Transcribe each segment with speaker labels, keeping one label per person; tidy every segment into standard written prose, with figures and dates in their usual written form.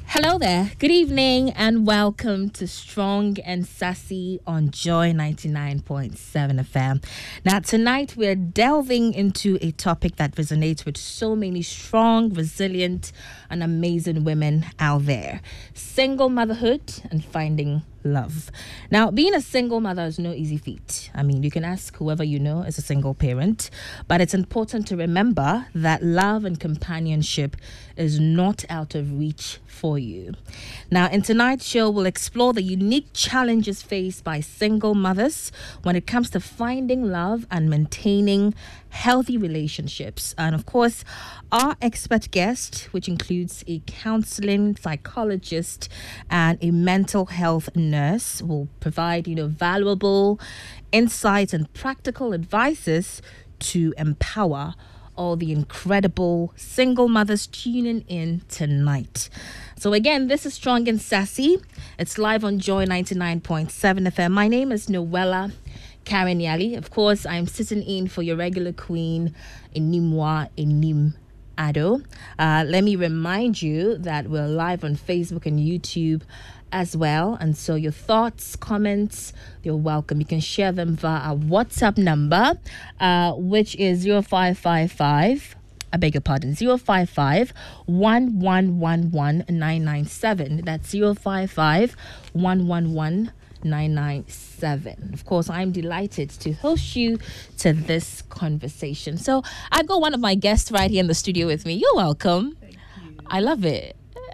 Speaker 1: Hello there. Good evening and welcome to Strong and Sassy on Joy 99.7 FM. Now, tonight we're delving into a topic that resonates with so many strong, resilient, and amazing women out there: single motherhood and finding love. Now, being a single mother is no easy feat. I mean, you can ask whoever you know is a single parent, but it's important to remember that love and companionship is not out of reach for you. Now, in tonight's show, we'll explore the unique challenges faced by single mothers when it comes to finding love and maintaining healthy relationships. And of course, our expert guest, which includes a counseling psychologist and a mental health nurse, will provide, valuable insights and practical advices to empower all the incredible single mothers tuning in tonight. So again, this is Strong and Sassy. It's live on Joy 99.7 FM. My name is Noella Karen Yali. Of course, I'm sitting in for your regular queen, Inimwa Enim Ado. Let me remind you that we're live on Facebook and YouTube as well. And so your thoughts, comments, you're welcome. You can share them via our WhatsApp number, which is 0555. I beg your pardon, 055 1111 997. That's 055 111 997. Of course, I'm delighted to host you to this conversation. So I've got one of my guests right here in the studio with me. You're welcome.
Speaker 2: Thank you.
Speaker 1: I love it.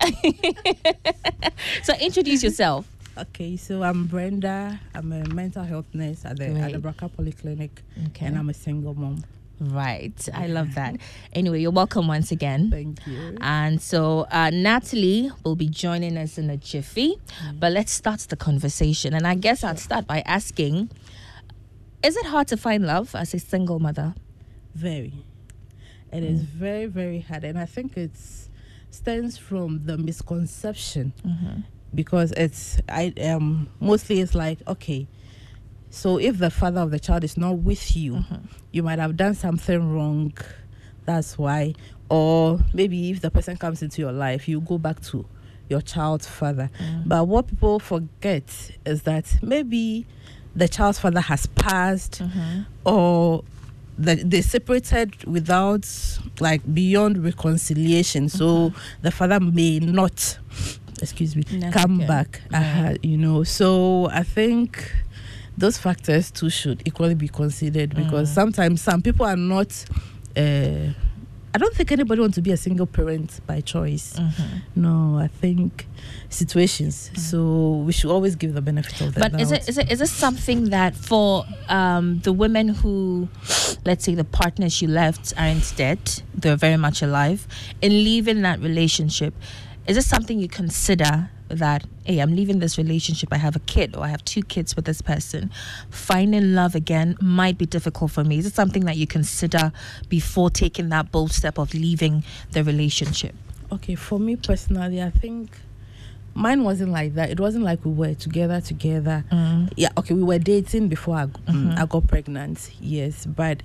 Speaker 1: So introduce yourself.
Speaker 2: Okay, so I'm Brenda. I'm a mental health nurse at the Bracca Polyclinic, and I'm a single mom.
Speaker 1: Right. I love that. Anyway, you're welcome once again.
Speaker 2: Thank you.
Speaker 1: And so Natalie will be joining us in a jiffy, but let's start the conversation. And I guess I'd start by asking, is it hard to find love as a single mother?
Speaker 2: Very. It is very, very hard. And I think it stems from the misconception because mostly it's like, okay, so if the father of the child is not with you, you might have done something wrong. That's why. Or maybe if the person comes into your life, you go back to your child's father. But what people forget is that maybe the child's father has passed or they separated without, beyond reconciliation. So the father may not, come back. So I think those factors too should equally be considered because sometimes some people are not. I don't think anybody wants to be a single parent by choice. No, I think situations. So we should always give the benefit of the doubt.
Speaker 1: But is it something that for the women who, let's say, the partners you left aren't dead, they're very much alive, in leaving that relationship, is it something you consider that, hey, I'm leaving this relationship, I have a kid or I have two kids with this person, finding love again might be difficult for me? Is it something that you consider before taking that bold step of leaving the relationship?
Speaker 2: Okay, for me personally, I think mine wasn't like that. It wasn't like we were together. Yeah, okay, we were dating before I got pregnant, yes, but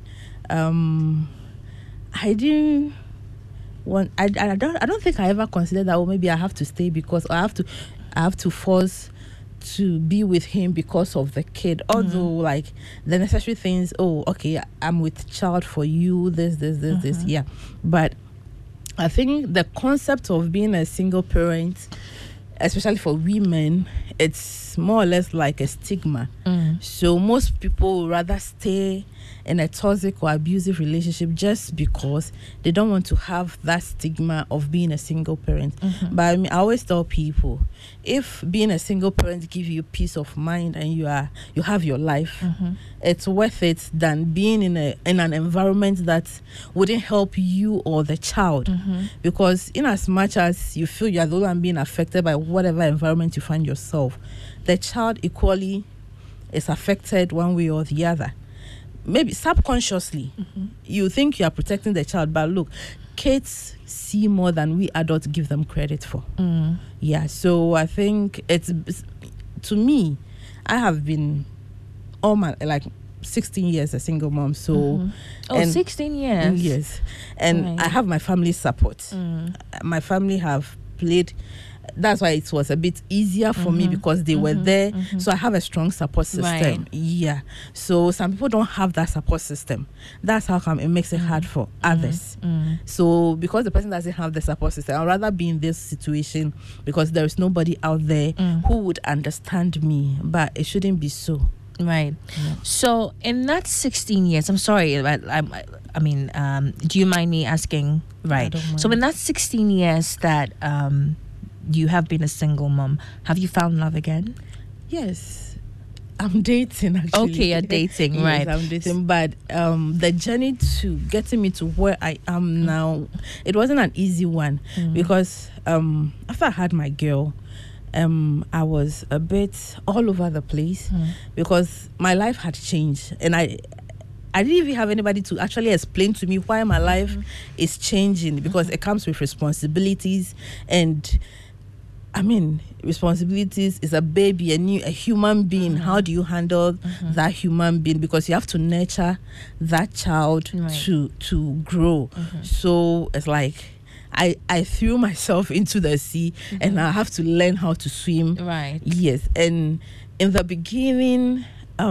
Speaker 2: I didn't want. I don't think I ever considered that. Oh, maybe I have to stay because I have to force to be with him because of the kid. Although the necessary things. Oh, okay, I'm with child for you. This. Yeah, but I think the concept of being a single parent, especially for women, it's more or less like a stigma. So most people would rather stay in a toxic or abusive relationship just because they don't want to have that stigma of being a single parent. But I mean, I always tell people, if being a single parent gives you peace of mind and you have your life, it's worth it than being in an environment that wouldn't help you or the child. Because in as much as you feel you're the one being affected by whatever environment you find yourself, the child equally is affected one way or the other. Maybe subconsciously you think you are protecting the child, but look, kids see more than we adults give them credit for. Yeah, so I think it's, to me, I have been all my 16 years a single mom, so
Speaker 1: 16 years.
Speaker 2: Yes, and I have my family support. My family have played. That's why it was a bit easier for me, because they were there. So I have a strong support system.
Speaker 1: Right.
Speaker 2: Yeah. So some people don't have that support system. That's how come it makes it hard for others. So because the person doesn't have the support system, I'd rather be in this situation because there is nobody out there who would understand me. But it shouldn't be so.
Speaker 1: Right.
Speaker 2: Yeah.
Speaker 1: So in that 16 years, I'm sorry, but I mean, do you mind me asking? Right.
Speaker 2: don't mind.
Speaker 1: So in that 16 years that you have been a single mom, have you found love again?
Speaker 2: Yes. I'm dating, actually.
Speaker 1: Okay, you're dating,
Speaker 2: Yes,
Speaker 1: right.
Speaker 2: I'm dating, but the journey to getting me to where I am now, it wasn't an easy one, because after I had my girl, I was a bit all over the place, because my life had changed, and I didn't even have anybody to actually explain to me why my life is changing, because it comes with responsibilities. And I mean, responsibilities is a baby, a human being. How do you handle that human being? Because you have to nurture that child to grow. So it's like I threw myself into the sea, and I have to learn how to swim.
Speaker 1: Right.
Speaker 2: Yes. And in the beginning,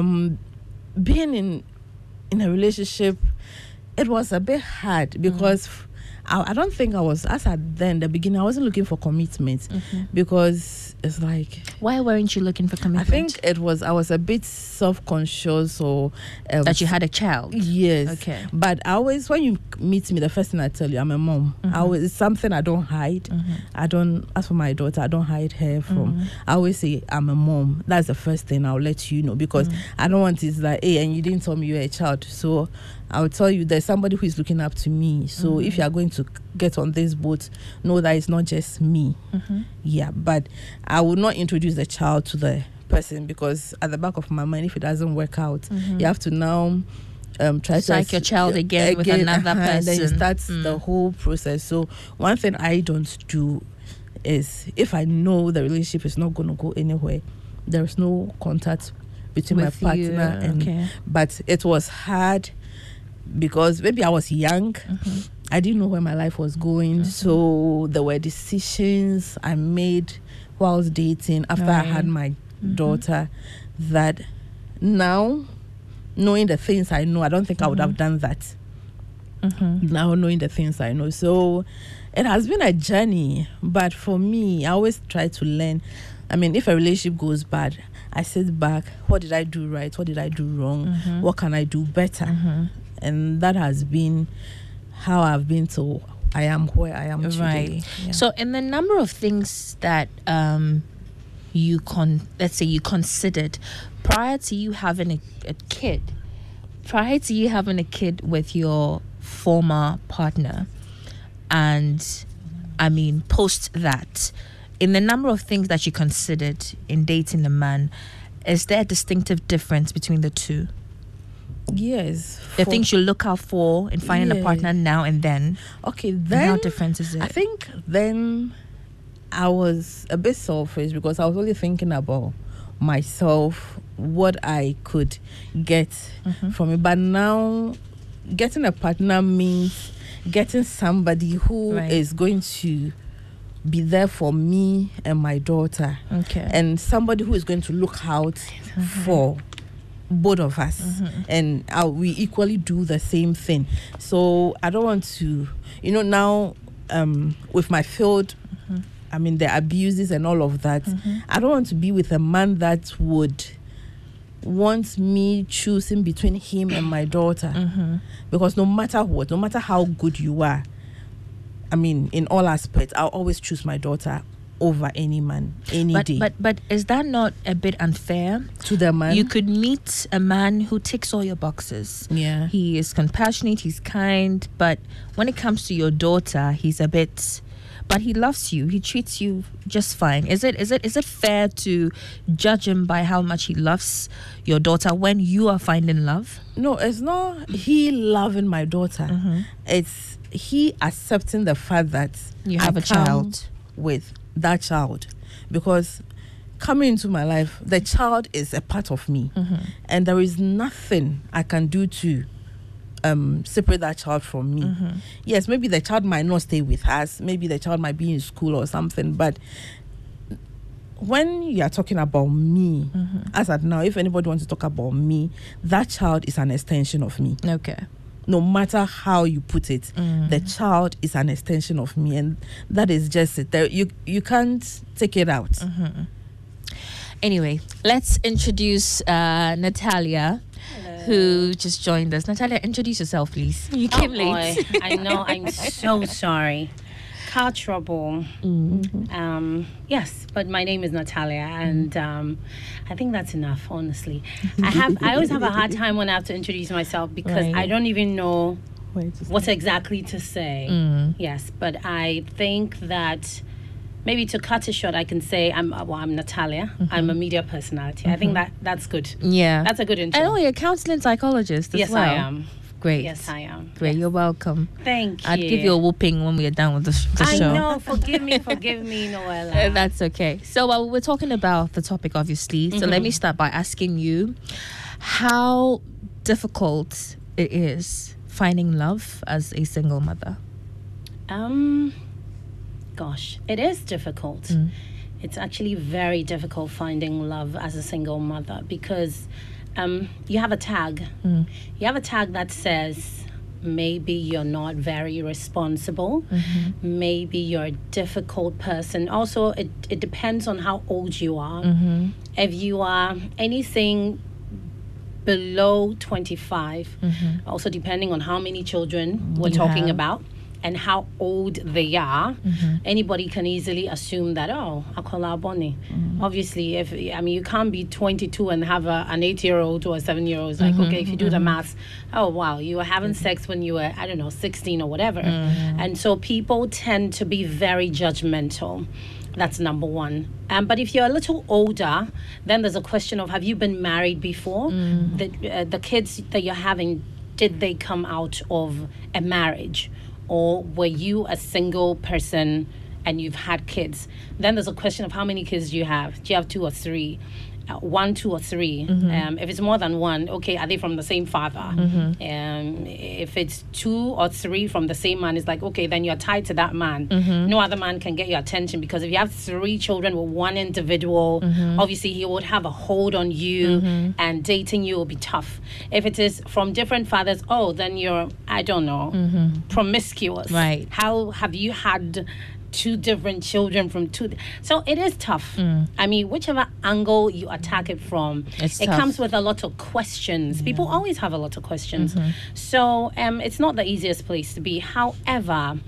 Speaker 2: being in a relationship, it was a bit hard, because I don't think I was, as at then, the beginning, I wasn't looking for commitment, because it's like,
Speaker 1: Why weren't you looking for
Speaker 2: I
Speaker 1: commitment?
Speaker 2: think I was a bit self-conscious, or
Speaker 1: that you had a child.
Speaker 2: yes.
Speaker 1: Okay.
Speaker 2: But I always, when you meet me, the first thing I tell you, I'm a mom. It's something I don't hide. As for my daughter, I don't hide her from. I always say I'm a mom. That's the first thing I'll let you know, because I don't want it like, hey, and you didn't tell me you're a child. So I'll tell you there's somebody who is looking up to me. So if you are going to get on this boat, know that it's not just me. Yeah, but I will not introduce the child to the person, because at the back of my mind, if it doesn't work out, you have to now try
Speaker 1: Psych
Speaker 2: to
Speaker 1: your child again with another
Speaker 2: and then it
Speaker 1: person.
Speaker 2: starts the whole process. So one thing I don't do is, if I know the relationship is not going to go anywhere, there is no contact between
Speaker 1: With
Speaker 2: my
Speaker 1: you,
Speaker 2: partner and
Speaker 1: okay.
Speaker 2: But it was hard, because maybe I was young. I didn't know where my life was going. So there were decisions I made whilst dating after I had my daughter, that now, knowing the things I know, I don't think I would have done that. Now knowing the things I know. So it has been a journey, but for me, I always try to learn. I mean, if a relationship goes bad, I sit back, what did I do right? What did I do wrong? What can I do better? And that has been how I've been to I am where I am today.
Speaker 1: Right.
Speaker 2: Yeah.
Speaker 1: So in the number of things that let's say you considered prior to you having a kid with your former partner, and I mean post that, in the number of things that you considered in dating a man, is there a distinctive difference between the two?
Speaker 2: Yes.
Speaker 1: The things you look out for in finding a partner now and then.
Speaker 2: Okay,
Speaker 1: And
Speaker 2: then
Speaker 1: how different is it?
Speaker 2: I think then I was a bit selfish, because I was only thinking about myself, what I could get from it. But now, getting a partner means getting somebody who is going to be there for me and my daughter.
Speaker 1: Okay.
Speaker 2: And somebody who is going to look out for both of us, and we equally do the same thing. So I don't want to, now with my field, I mean, the abuses and all of that, I don't want to be with a man that would want me choosing between him and my daughter, because no matter what, no matter how good you are, I mean, in all aspects, I'll always choose my daughter over any man any day.
Speaker 1: But is that not a bit unfair
Speaker 2: to the man?
Speaker 1: You could meet a man who ticks all your boxes.
Speaker 2: Yeah.
Speaker 1: He is compassionate, he's kind, but when it comes to your daughter, he's a bit, but he loves you. He treats you just fine. Is it fair to judge him by how much he loves your daughter when you are finding love?
Speaker 2: No, it's not he loving my daughter. It's he accepting the fact that
Speaker 1: You have
Speaker 2: I
Speaker 1: a child
Speaker 2: come with that child, because coming into my life, the child is a part of me, and there is nothing I can do to separate that child from me. Yes, maybe the child might not stay with us, maybe the child might be in school or something, but when you are talking about me, as at now, if anybody wants to talk about me, that child is an extension of me.
Speaker 1: Okay.
Speaker 2: No matter how you put it, the child is an extension of me, and that is just it. There, you can't take it out.
Speaker 1: Anyway, let's introduce Natalia, who just joined us. Natalia, introduce yourself, please. You came late.
Speaker 3: I know. I'm so sorry. Car trouble. Yes, but my name is Natalia, and I think that's enough. Honestly, I always have a hard time when I have to introduce myself because I don't even know what exactly to say. Yes, but I think that maybe to cut it short, I can say I'm Natalia. I'm a media personality. I think that's good.
Speaker 1: Yeah,
Speaker 3: that's a good intro.
Speaker 1: And you're a counseling psychologist as well.
Speaker 3: Yes, I am.
Speaker 1: Great.
Speaker 3: Yes, I am.
Speaker 1: Great.
Speaker 3: Yes.
Speaker 1: You're welcome.
Speaker 3: Thank you.
Speaker 1: I'd give you a whooping when we are done with the show.
Speaker 3: I know. Forgive me, Noella.
Speaker 1: That's okay. So we're talking about the topic, obviously. So let me start by asking you how difficult it is finding love as a single mother.
Speaker 3: Gosh, it is difficult. It's actually very difficult finding love as a single mother because you have a tag. You have a tag that says maybe you're not very responsible. Maybe you're a difficult person. Also, it depends on how old you are. If you are anything below 25, also depending on how many children we're talking about and how old they are, anybody can easily assume that, Akola Bonnie. Obviously, you can't be 22 and have an 8-year-old or a 7-year-old. It's like, okay, if you do the maths, oh, wow, you were having sex when you were, 16 or whatever. And so people tend to be very judgmental. That's number one. But if you're a little older, then there's a question of, have you been married before? The kids that you're having, did they come out of a marriage? Or were you a single person and you've had kids? Then there's a question of how many kids do you have? Do you have 2 or 3? 1, 2, or 3. If it's more than one, okay, are they from the same father? If it's 2 or 3 from the same man, it's like, okay, then you're tied to that man. No other man can get your attention because if you have 3 children with one individual, obviously he would have a hold on you and dating you will be tough. If it is from different fathers, then you're, I don't know, promiscuous.
Speaker 1: Right.
Speaker 3: How have you had 2 different children from 2? So it is tough. Whichever angle you attack it from, it comes with a lot of questions. People always have a lot of questions. So it's not the easiest place to be. However,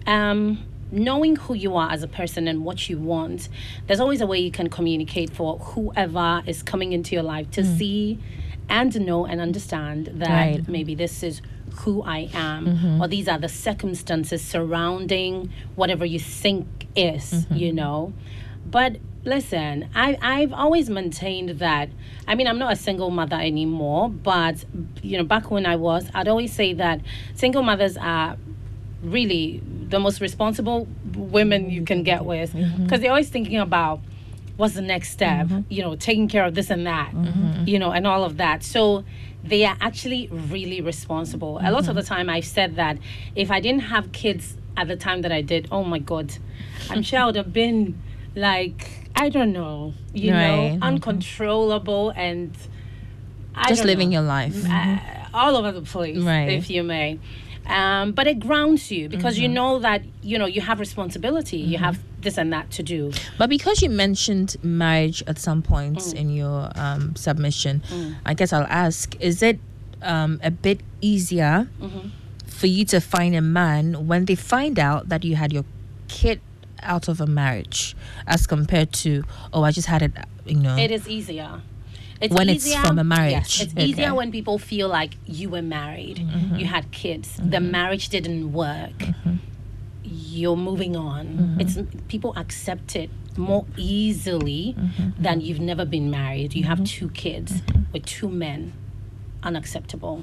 Speaker 3: knowing who you are as a person and what you want, there's always a way you can communicate for whoever is coming into your life to see and know and understand that maybe this is who I am, or these are the circumstances surrounding whatever you think is, But listen, I've always maintained that, I'm not a single mother anymore, but, back when I was, I'd always say that single mothers are really the most responsible women you can get with, because they're always thinking about what's the next step, taking care of this and that, and all of that. So they are actually really responsible. A lot of the time I've said that if I didn't have kids at the time that I did, oh my God, I'm sure I would have been like, I don't know, uncontrollable and
Speaker 1: just living your life.
Speaker 3: All over the place, if you may. But it grounds you because you know that, you have responsibility. You have this and that to do.
Speaker 1: But because you mentioned marriage at some point in your submission, I guess I'll ask, is it a bit easier for you to find a man when they find out that you had your kid out of a marriage as compared to, I just had it,
Speaker 3: It is easier. It's
Speaker 1: when
Speaker 3: easier,
Speaker 1: it's from a marriage.
Speaker 3: Yes, it's easier when people feel like you were married, you had kids, the marriage didn't work, you're moving on. It's people accept it more easily than you've never been married. You have 2 kids with 2 men. Unacceptable.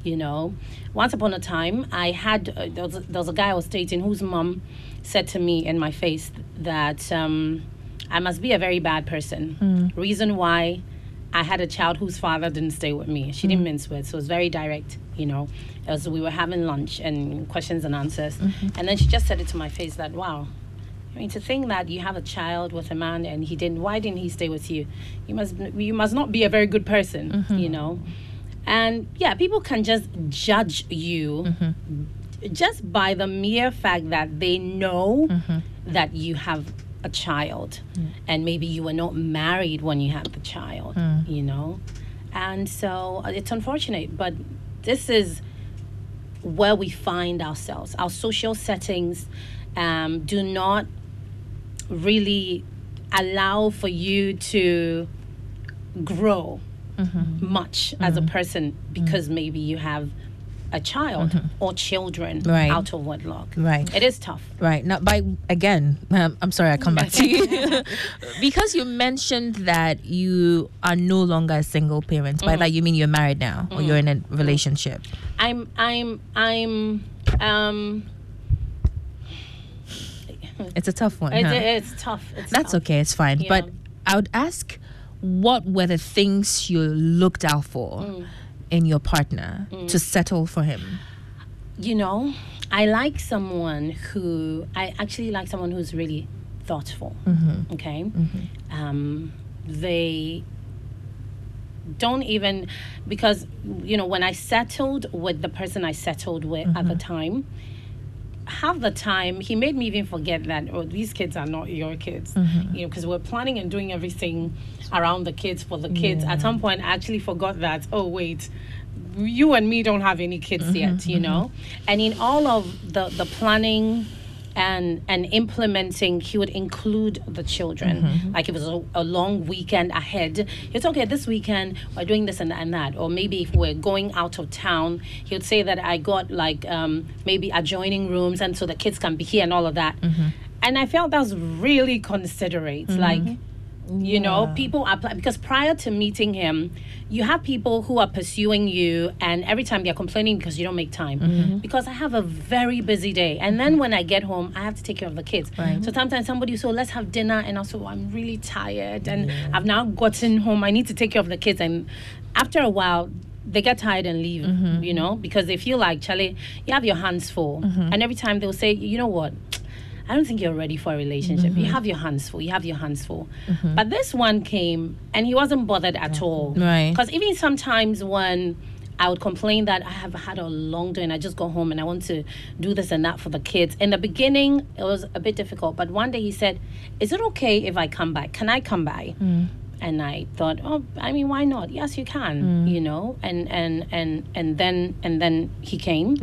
Speaker 3: Once upon a time, I had there was a guy I was dating whose mom said to me in my face that I must be a very bad person. Reason why I had a child whose father didn't stay with me. She didn't mince words, so it was very direct, you know. As we were having lunch and questions and answers. And then she just said it to my face that, wow, I mean, to think that you have a child with a man and why didn't he stay with you? You must not be a very good person, you know. And yeah, people can just judge you just by the mere fact that they know that you have a child, and maybe you were not married when you had the child, you know. And so it's unfortunate, but this is where we find ourselves. Our social settings do not really allow for you to grow much as a person, because maybe you have a child or children out of wedlock.
Speaker 1: Right.
Speaker 3: It is tough.
Speaker 1: Right. Now, I'm sorry, I come back to you. Because you mentioned that you are no longer a single parent. By that, you mean you're married now, or you're in a relationship? It's a tough one.
Speaker 3: It's tough.
Speaker 1: That's tough. Okay, it's fine. Yeah. But I would ask, what were the things you looked out for in your partner to settle for him?
Speaker 3: You know, I actually like someone who's really thoughtful. Okay? They don't even, because, you know, when I settled with the person I settled with at the time, half the time he made me even forget that, oh, these kids are not your kids, you know, because we're planning and doing everything around the kids for the kids. At some point I actually forgot that, oh wait, you and me don't have any kids yet, you know. And in all of the planning and implementing, he would include the children. Like, it was a long weekend ahead, it's okay, this weekend we're doing this and that. Or maybe if we're going out of town, he would say that I got like maybe adjoining rooms, and so the kids can be here and all of that. And I felt that was really considerate. Like, you know, people are, because prior to meeting him, you have people who are pursuing you, and every time they're complaining because you don't make time. Because I have a very busy day, and then when I get home, I have to take care of the kids. So sometimes somebody will say, let's have dinner, and also I'm really tired, and I've now gotten home, I need to take care of the kids. And after a while, they get tired and leave, you know, because they feel like, Charlie, you have your hands full. And every time they'll say, you know what, I don't think you're ready for a relationship. You have your hands full. But this one came, and he wasn't bothered at all. Because even sometimes when I would complain that I have had a long day and I just go home and I want to do this and that for the kids. In the beginning, it was a bit difficult. But one day he said, is it okay if I come by? Can I come by? And I thought, oh, I mean, why not? Yes, you can, you know. And then he came,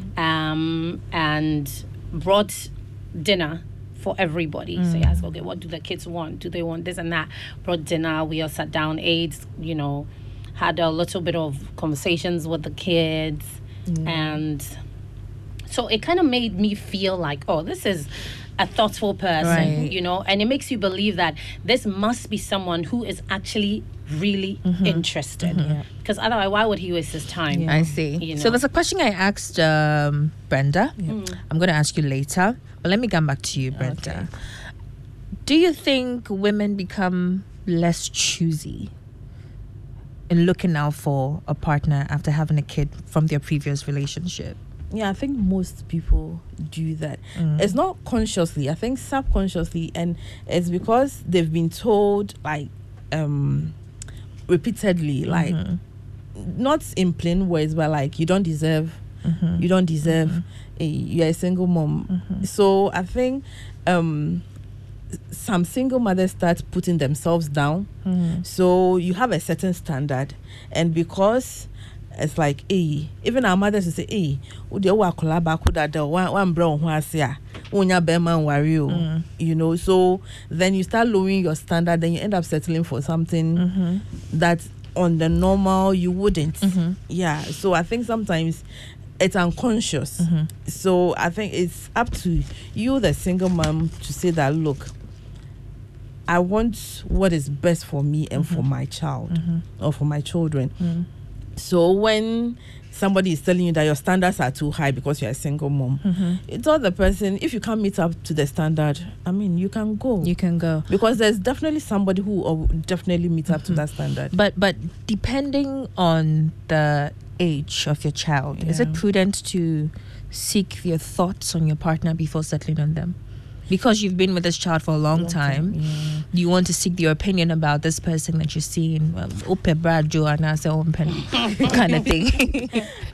Speaker 3: and brought dinner for everybody. So he asked, okay, what do the kids want? Do they want this and that? Brought dinner. We all sat down, ate, you know, had a little bit of conversations with the kids. And so it kind of made me feel like, oh, this is a thoughtful person, you know, and it makes you believe that this must be someone who is actually really interested. Because otherwise, why would he waste his time?
Speaker 1: I see. You know? So there's a question I asked Brenda. I'm going to ask you later, but let me come back to you, Brenda. Do you think women become less choosy in looking out for a partner after having a kid from their previous relationship?
Speaker 2: Yeah, I think most people do that. It's not consciously, I think subconsciously, and it's because they've been told, like, repeatedly, like, not in plain words, but like, you don't deserve you're a single mom. So I think some single mothers start putting themselves down. So you have a certain standard, and because it's like, even our mothers will say, you know, so then you start lowering your standard, then you end up settling for something that on the normal you wouldn't. Yeah, so I think sometimes it's unconscious. So I think it's up to you, the single mom, to say that, look, I want what is best for me and for my child or for my children. So when somebody is telling you that your standards are too high because you're a single mom, it's all the person. If you can't meet up to the standard, I mean, you can go.
Speaker 1: You can go.
Speaker 2: Because there's definitely somebody who will definitely meet up to that standard.
Speaker 1: But depending on the age of your child, is it prudent to seek your thoughts on your partner before settling on them? Because you've been with this child for a long time, you want to seek their opinion about this person that you're seeing, kind of thing.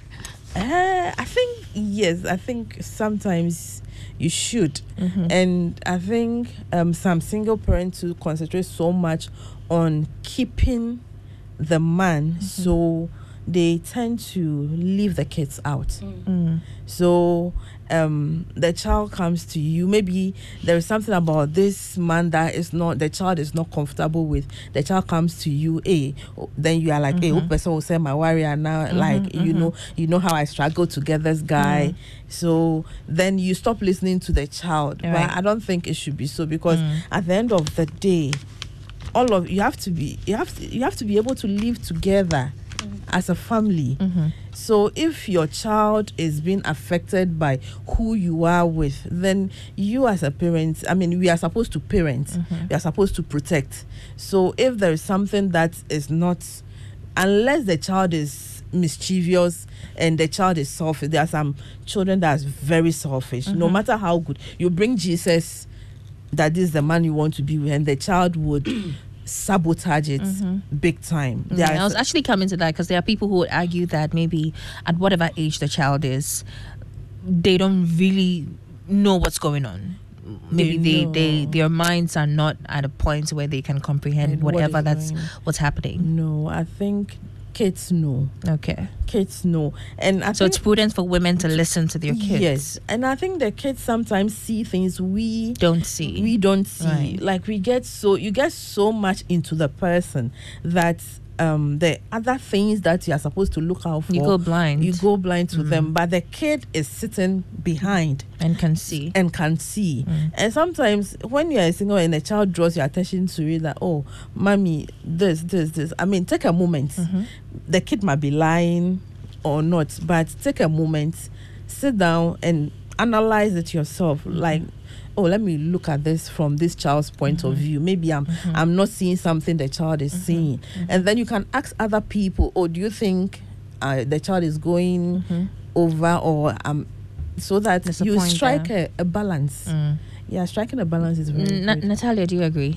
Speaker 2: I think, yes, I think sometimes you should. And I think some single parents who concentrate so much on keeping the man, so they tend to leave the kids out. So the child comes to you. Maybe there is something about this man that the child is not comfortable with. The child comes to you, then you are like, hey, what person will say my warrior now? You know how I struggle to get this guy. So then you stop listening to the child.
Speaker 1: Right.
Speaker 2: But I don't think it should be so, because at the end of the day, you have to be able to live together as a family. So if your child is being affected by who you are with, then you as a parent, I mean, we are supposed to parent, we are supposed to protect. So if there is something that is not, unless the child is mischievous and the child is selfish, there are some children that are very selfish. No matter how good you bring Jesus, that is the man you want to be with, and the child would sabotage it big time.
Speaker 1: I was actually coming to that, because there are people who would argue that maybe at whatever age the child is, they don't really know what's going on. Maybe their minds are not at a point where they can comprehend whatever what's happening.
Speaker 2: No, I think kids know.
Speaker 1: Okay.
Speaker 2: Kids know. And
Speaker 1: so it's prudent for women to listen to their kids.
Speaker 2: Yes. And I think the kids sometimes see things we
Speaker 1: don't see.
Speaker 2: Right. Like you get so much into the person that the other things that you are supposed to look out for,
Speaker 1: you go blind
Speaker 2: to them. But the kid is sitting behind
Speaker 1: and can see.
Speaker 2: And sometimes when you are single and a child draws your attention to it, that, oh, mommy, this, I mean, take a moment. The kid might be lying or not, but take a moment, sit down and analyze it yourself. Like, oh, let me look at this from this child's point of view. Maybe I'm not seeing something the child is seeing. And then you can ask other people, oh, do you think the child is going over, or so that you strike a balance. Yeah, striking a balance is very good.
Speaker 1: Natalia, do you agree?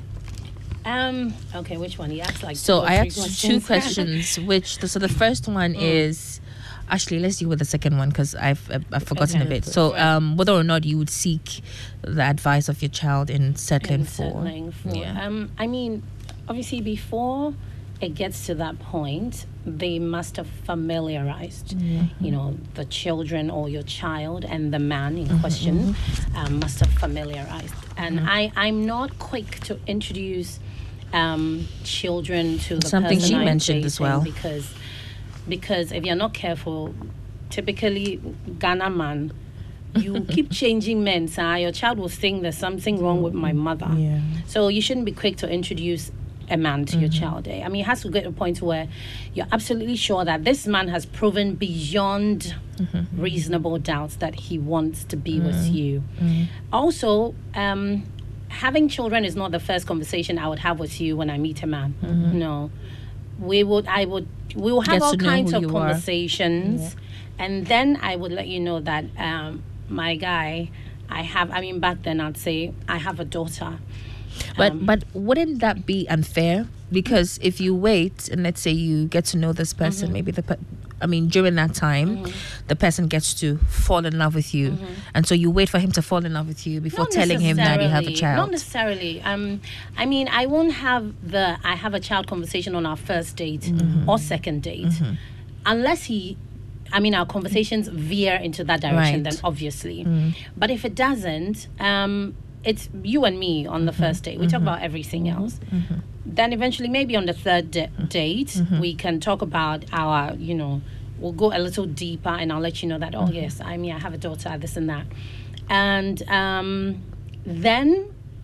Speaker 3: Okay, which one? He asked like
Speaker 1: so I asked two questions. So the first one is, actually, let's deal with the second one, because I've forgotten a bit. So whether or not you would seek the advice of your child in settling for.
Speaker 3: Yeah. I mean, obviously before it gets to that point, they must have familiarized, the children or your child and the man in question must have familiarized. And I'm not quick to introduce children to the
Speaker 1: something
Speaker 3: person
Speaker 1: she mentioned as well,
Speaker 3: because if you're not careful, typically Ghana man, you keep changing men. So your child will think there's something wrong with my mother.
Speaker 2: Yeah.
Speaker 3: So you shouldn't be quick to introduce a man to your child. I mean, it has to get to a point where you're absolutely sure that this man has proven beyond reasonable doubts that he wants to be with you. Also, having children is not the first conversation I would have with you when I meet a man. No. We will have all kinds of conversations, and then I would let you know that my guy, back then I'd say I have a daughter.
Speaker 1: But wouldn't that be unfair? Because if you wait and let's say you get to know this person, maybe during that time, the person gets to fall in love with you, and so you wait for him to fall in love with you before telling him that you have a child.
Speaker 3: Not necessarily. I won't have I have a child conversation on our first date or second date, unless our conversations veer into that direction. Then obviously, but if it doesn't, it's you and me on the first date. We talk about everything else. Then eventually, maybe on the third date, we can talk about our, we'll go a little deeper, and I'll let you know that, I have a daughter, this and that. And then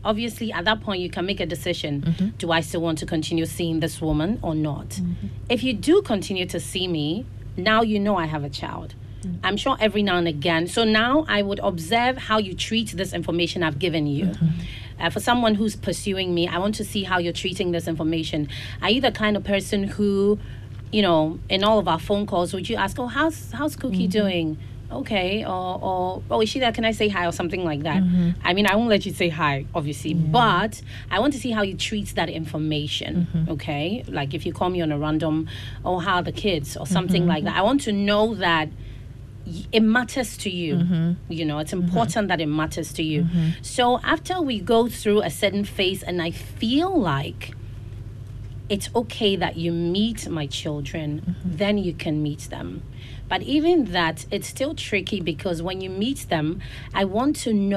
Speaker 3: obviously at that point you can make a decision. Do I still want to continue seeing this woman or not? If you do continue to see me, now you know I have a child. I'm sure every now and again. So now I would observe how you treat this information I've given you. For someone who's pursuing me, I want to see how you're treating this information. Are you the kind of person who, in all of our phone calls, would you ask, oh, how's Cookie doing? Okay, or is she there? Can I say hi or something like that? I mean, I won't let you say hi, obviously, but I want to see how you treat that information, okay? Like if you call me on a random, oh, how are the kids or something like that. I want to know that it matters to you. It's important that it matters to you. So after we go through a certain phase and I feel like it's okay that you meet my children, then you can meet them. But even that, it's still tricky because when you meet them, I want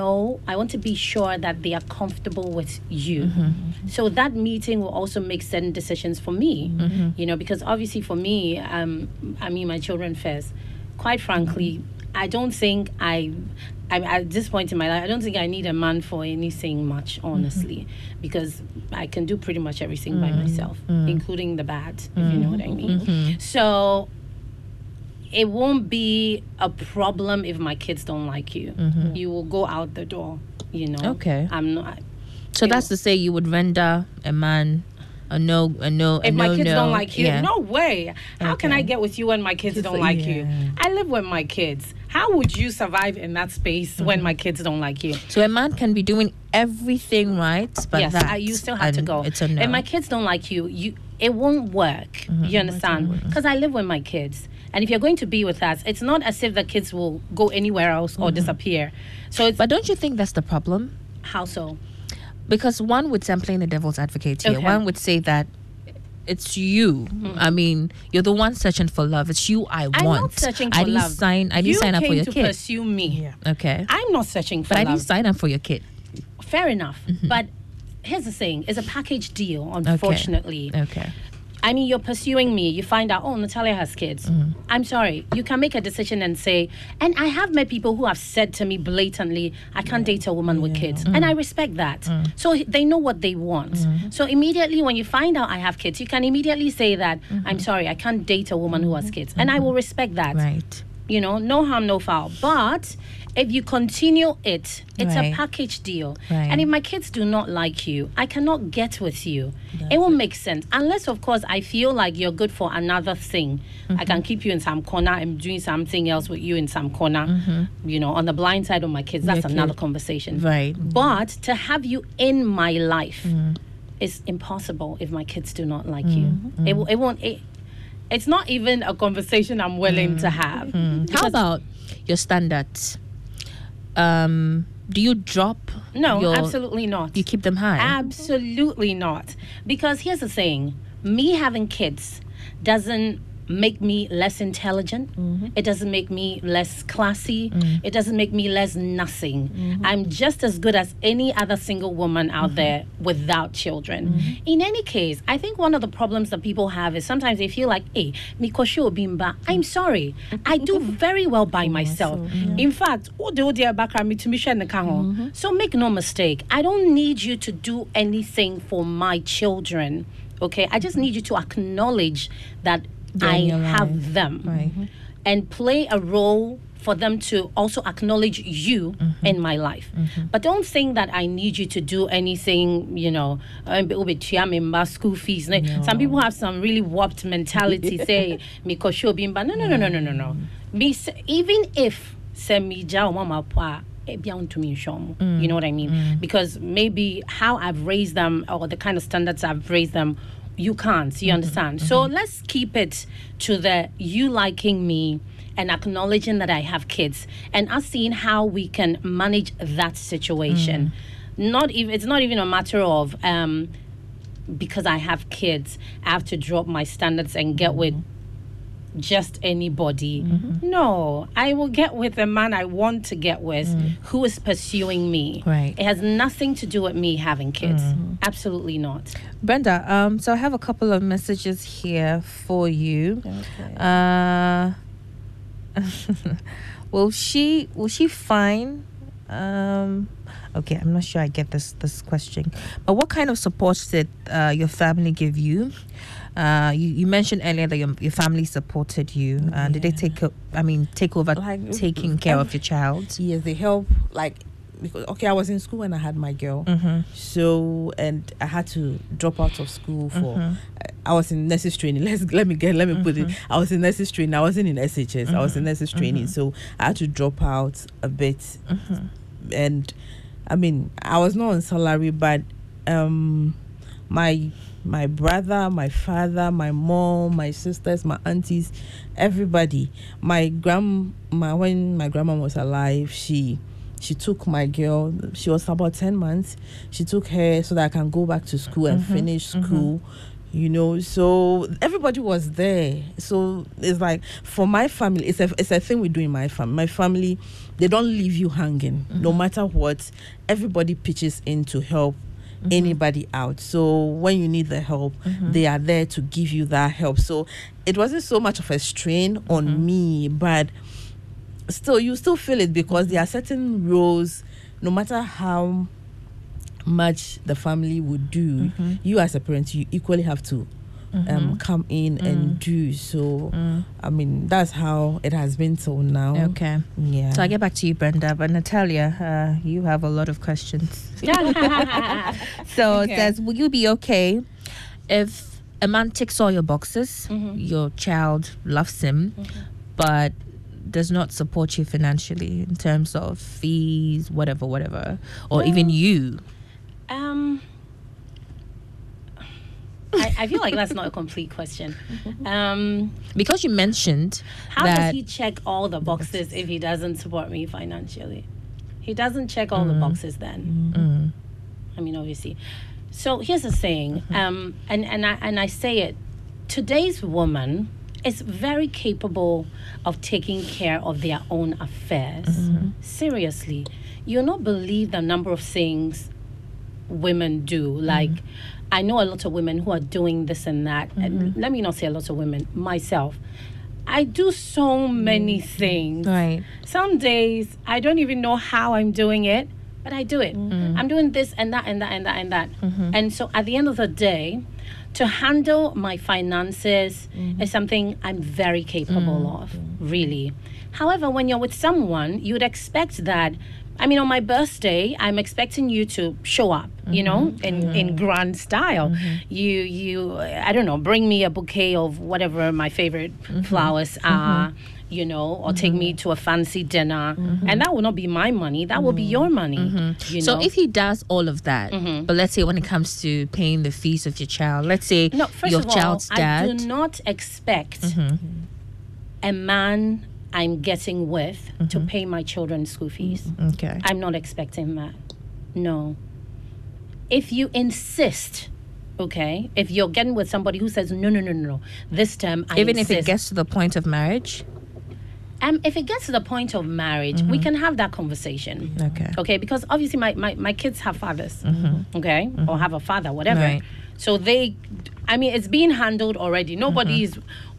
Speaker 3: to be sure that they are comfortable with you. So that meeting will also make certain decisions for me, because obviously for me, I mean, my children first. Quite frankly, I don't think I'm at this point in my life, I don't think I need a man for anything much, honestly, because I can do pretty much everything by myself, including the bad, if you know what I mean. So it won't be a problem if my kids don't like you. You will go out the door,
Speaker 1: Okay.
Speaker 3: I'm not.
Speaker 1: So that's to say you would render a man a no.
Speaker 3: If my kids don't like you, no way. How can I get with you when my kids don't like you? I live with my kids. How would you survive in that space when my kids don't like you?
Speaker 1: So a man can be doing everything right, but
Speaker 3: yes, you still have to go.
Speaker 1: It's a no.
Speaker 3: If my kids don't like you, it won't work. You understand? Because I live with my kids. And if you're going to be with us, it's not as if the kids will go anywhere else or disappear. So
Speaker 1: but don't you think that's the problem?
Speaker 3: How so?
Speaker 1: Because one would say, I'm playing the devil's advocate here. One would say that it's you. I mean, you're the one searching for love. It's you I want.
Speaker 3: I'm not searching for love.
Speaker 1: I didn't sign up for your kid.
Speaker 3: You came to pursue me.
Speaker 1: Yeah. Okay.
Speaker 3: I'm not searching for
Speaker 1: love.
Speaker 3: But
Speaker 1: I didn't sign up for your kid.
Speaker 3: Fair enough. But here's the thing. It's a package deal, unfortunately.
Speaker 1: Okay.
Speaker 3: I mean, you're pursuing me. You find out, oh, Natalia has kids. I'm sorry. You can make a decision and say, and I have met people who have said to me blatantly, I can't date a woman with kids. And I respect that. So they know what they want. So immediately when you find out I have kids, you can immediately say that, I'm sorry, I can't date a woman who has kids. And I will respect that.
Speaker 1: Right.
Speaker 3: No harm, no foul. But if you continue it's a package deal.
Speaker 1: Right.
Speaker 3: And if my kids do not like you, I cannot get with you. It won't make sense. Unless, of course, I feel like you're good for another thing. I can keep you in some corner. I'm doing something else with you in some corner. On the blind side of my kids. That's another conversation.
Speaker 1: Right.
Speaker 3: But to have you in my life is impossible if my kids do not like you. It won't... It's not even a conversation I'm willing to have.
Speaker 1: How about your standards? Do you drop?
Speaker 3: No, absolutely not.
Speaker 1: You keep them high?
Speaker 3: Absolutely not. Because here's the thing. Me having kids doesn't make me less intelligent. It doesn't make me less classy. It doesn't make me less nothing. I'm just as good as any other single woman out there without children. In any case, I think one of the problems that people have is sometimes they feel like, hey, Mikosho Bimba, I'm sorry. I do very well by myself. In fact, so make no mistake, I don't need you to do anything for my children. Okay, I just need you to acknowledge that I have them and play a role for them to also acknowledge you in my life. But don't think that I need you to do anything, school fees. Some people have some really warped mentality, say, no. Even if you know what I mean? Because maybe how I've raised them or the kind of standards I've raised them, you can't, you understand? So let's keep it to the you liking me and acknowledging that I have kids and us seeing how we can manage that situation. It's not even a matter of because I have kids, I have to drop my standards and get with just anybody. No, I will get with the man I want to get with who is pursuing me.
Speaker 1: Right.
Speaker 3: It has nothing to do with me having kids. Absolutely not.
Speaker 1: Brenda, so I have a couple of messages here for you. Okay. Will she find Okay, I'm not sure I get this question. But what kind of support did your family give you? You mentioned earlier that your family supported you. Did they take over
Speaker 2: Like,
Speaker 1: taking care of your child?
Speaker 2: Yes, they help. Like, because I was in school when I had my girl. So, and I had to drop out of school for. I was in nurses training. Let me put it. I was in nurses training. I wasn't in SHS. I was in nurses training. So I had to drop out a bit. And I mean, I was not on salary, but my brother, my father, my mom, my sisters, my aunties, everybody. When my grandma was alive, she took my girl. She was about 10 months. She took her so that I can go back to school and finish school. You know, so everybody was there. So it's like, for my family, it's a thing we do in my family. My family, they don't leave you hanging. No matter what, everybody pitches in to help anybody out. So when you need the help, they are there to give you that help. So it wasn't so much of a strain on me, but still, you still feel it, because there are certain roles, no matter how much the family would do, you as a parent, you equally have to come in and do. So I mean, that's how it has been till now.
Speaker 1: Okay.
Speaker 2: Yeah.
Speaker 1: So I get back to you, Brenda. But Natalia, you have a lot of questions. So it says, will you be okay if a man ticks all your boxes, your child loves him, but does not support you financially in terms of fees, whatever, or even you?
Speaker 3: I feel like that's not a complete question.
Speaker 1: Because you mentioned
Speaker 3: how
Speaker 1: that
Speaker 3: does he check all the boxes if he doesn't support me financially? He doesn't check all the boxes then. I mean, obviously. So here's the saying, and I say it, today's woman is very capable of taking care of their own affairs. Seriously, you'll not believe the number of things women do. Like, I know a lot of women who are doing this and that. And let me not say a lot of women, myself. I do so many things.
Speaker 1: Right.
Speaker 3: Some days I don't even know how I'm doing it, but I do it. I'm doing this and that and that and that and that. And so at the end of the day, to handle my finances is something I'm very capable of, really. However, when you're with someone, you'd expect that. I mean, on my birthday, I'm expecting you to show up, you know, in grand style. You, I don't know, bring me a bouquet of whatever my favorite flowers are, you know, or take me to a fancy dinner. And that will not be my money. That will be your money. You
Speaker 1: So
Speaker 3: know?
Speaker 1: if he does all of that, but let's say when it comes to paying the fees of your child, let's say
Speaker 3: No, first
Speaker 1: your
Speaker 3: of all,
Speaker 1: child's dad.
Speaker 3: I do not expect a man I'm getting with to pay my children's school fees.
Speaker 1: Okay.
Speaker 3: I'm not expecting that. No. If you insist, okay, if you're getting with somebody who says, no, this term I
Speaker 1: Even
Speaker 3: insist.
Speaker 1: if it gets to the point of marriage?
Speaker 3: If it gets to the point of marriage, we can have that conversation.
Speaker 1: Okay.
Speaker 3: Okay, because obviously my kids have fathers, okay, or have a father, whatever.
Speaker 1: Right.
Speaker 3: So it's being handled already. Nobody's,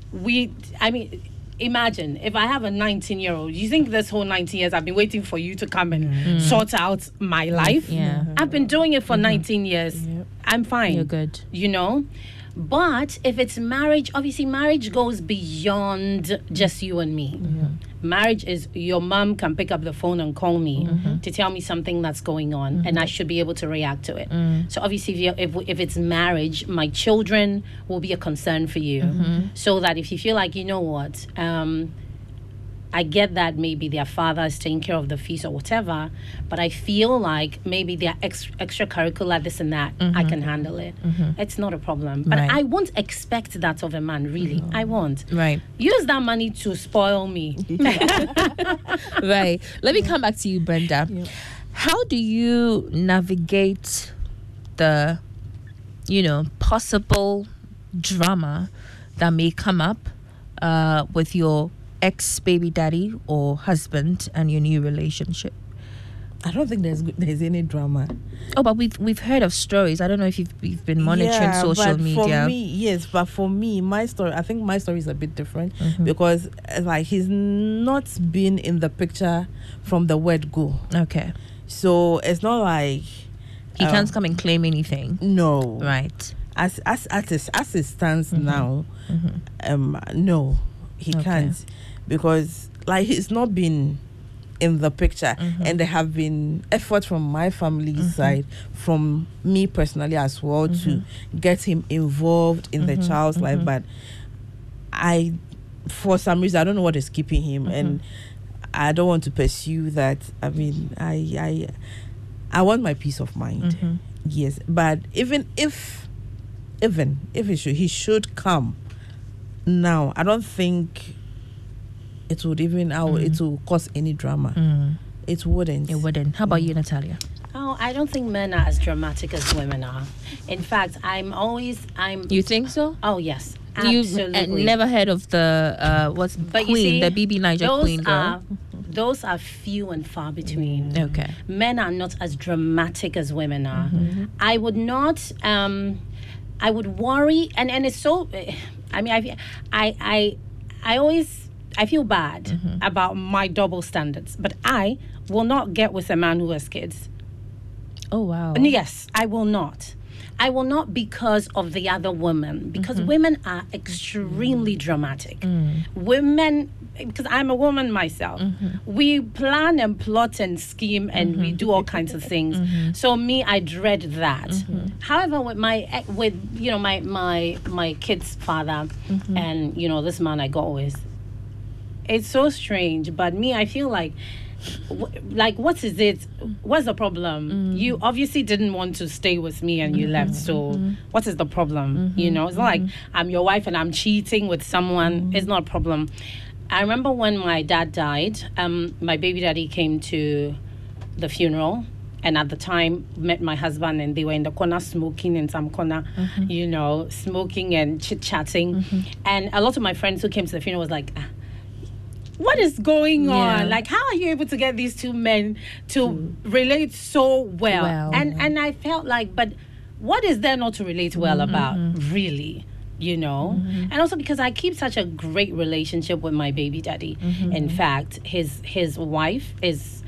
Speaker 3: imagine if I have a 19-year-old, you think this whole 19 years I've been waiting for you to come and sort out my life?
Speaker 1: Yeah.
Speaker 3: I've been doing it for 19 years. I'm fine.
Speaker 1: You're good.
Speaker 3: You know? But if it's marriage, obviously marriage goes beyond just you and me. Marriage is your mom can pick up the phone and call me to tell me something that's going on, and I should be able to react to it. So obviously, if it's marriage, my children will be a concern for you. So that if you feel like, you know what, I get that maybe their father is taking care of the fees or whatever, but I feel like maybe they're extracurricular, this and that, I can handle it. It's not a problem. But
Speaker 1: Right.
Speaker 3: I won't expect that of a man, really. I won't.
Speaker 1: Right.
Speaker 3: Use that money to spoil me.
Speaker 1: Right. Let me come back to you, Brenda. How do you navigate the, possible drama that may come up with your ex-baby daddy or husband and your new relationship?
Speaker 2: I don't think there's any drama.
Speaker 1: Oh, but we've heard of stories. I don't know if you've been monitoring social
Speaker 2: but
Speaker 1: media.
Speaker 2: For me, yes, but for me, I think my story is a bit different because like he's not been in the picture from the word go.
Speaker 1: Okay.
Speaker 2: So it's not like
Speaker 1: He can't come and claim anything.
Speaker 2: no.
Speaker 1: Right.
Speaker 2: As it stands now, no, he
Speaker 1: Okay.
Speaker 2: can't, because like he's not been in the picture, and there have been efforts from my family's side, from me personally as well, to get him involved in the child's life, but for some reason I don't know what is keeping him, and I don't want to pursue that. I mean, I want my peace of mind. Yes, but even if he should come now, I don't think it would it will cause any drama. It wouldn't.
Speaker 1: It wouldn't. How about you, Natalia?
Speaker 3: Oh, I don't think men are as dramatic as women are. In fact,
Speaker 1: You think so?
Speaker 3: Oh yes,
Speaker 1: You've
Speaker 3: absolutely.
Speaker 1: never heard of the
Speaker 3: But you
Speaker 1: Queen,
Speaker 3: see,
Speaker 1: the BB Niger
Speaker 3: those
Speaker 1: Queen girl?
Speaker 3: those are few and far between.
Speaker 1: Okay.
Speaker 3: Men are not as dramatic as women are. I would not. I would worry, and it's so. I mean, I always. I feel bad about my double standards, but I will not get with a man who has kids.
Speaker 1: Oh wow.
Speaker 3: And yes, I will not. I will not because of the other woman, because women are extremely dramatic. Women, because I'm a woman myself, we plan and plot and scheme and we do all kinds of things. So me, I dread that. However, with my kid's father and this man I got with, it's so strange. But me, I feel like what is it? What's the problem? You obviously didn't want to stay with me and you left. So what is the problem? It's not like I'm your wife and I'm cheating with someone. It's not a problem. I remember when my dad died, my baby daddy came to the funeral. And at the time, met my husband, and they were in the corner smoking in some corner, smoking and chit-chatting. And a lot of my friends who came to the funeral was like, what is going on? Like, how are you able to get these two men to relate so well? And I felt like, but what is there not to relate well about, really? And also because I keep such a great relationship with my baby daddy. In fact, his wife is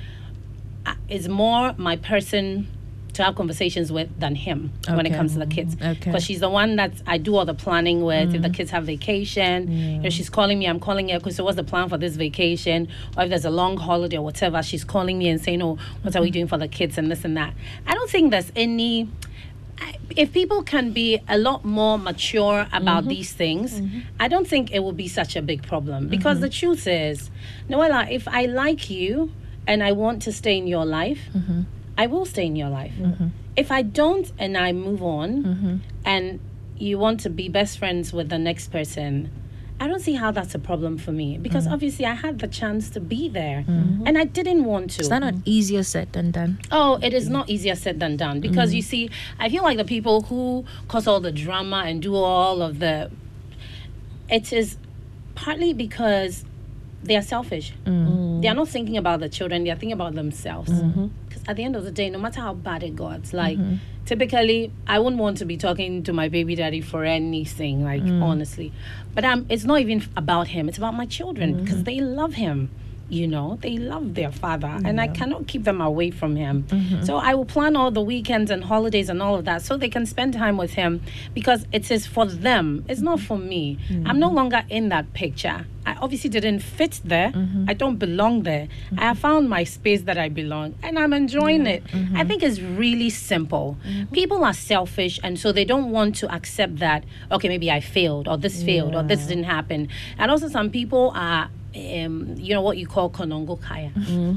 Speaker 3: more my person to have conversations with than him when it comes to the kids, because she's the one that I do all the planning with. If the kids have vacation, she's calling me, I'm calling her, because so what's the plan for this vacation, or if there's a long holiday or whatever, she's calling me and saying, oh, what are we doing for the kids and this and that. I don't think there's any. If people can be a lot more mature about these things, I don't think it will be such a big problem, because the truth is, Noella, if I like you and I want to stay in your life, I will stay in your life. If I don't and I move on and you want to be best friends with the next person, I don't see how that's a problem for me, because obviously I had the chance to be there and I didn't want to.
Speaker 1: Is that not easier said than done?
Speaker 3: Oh, it is not easier said than done, because you see, I feel like the people who cause all the drama and do all of the, it is partly because they are selfish. They are not thinking about the children, they are thinking about themselves. Because at the end of the day, no matter how bad it got, like typically I wouldn't want to be talking to my baby daddy for anything, like honestly. But it's not even about him, it's about my children, because they love him. They love their father, and I cannot keep them away from him. So I will plan all the weekends and holidays and all of that so they can spend time with him, because it is for them, it's not for me. I'm no longer in that picture. I obviously didn't fit there. I don't belong there. I have found my space that I belong, and I'm enjoying it. I think it's really simple. People are selfish, and so they don't want to accept that, okay, maybe I failed, or this failed, or this didn't happen. And also some people are what you call konongo kaya.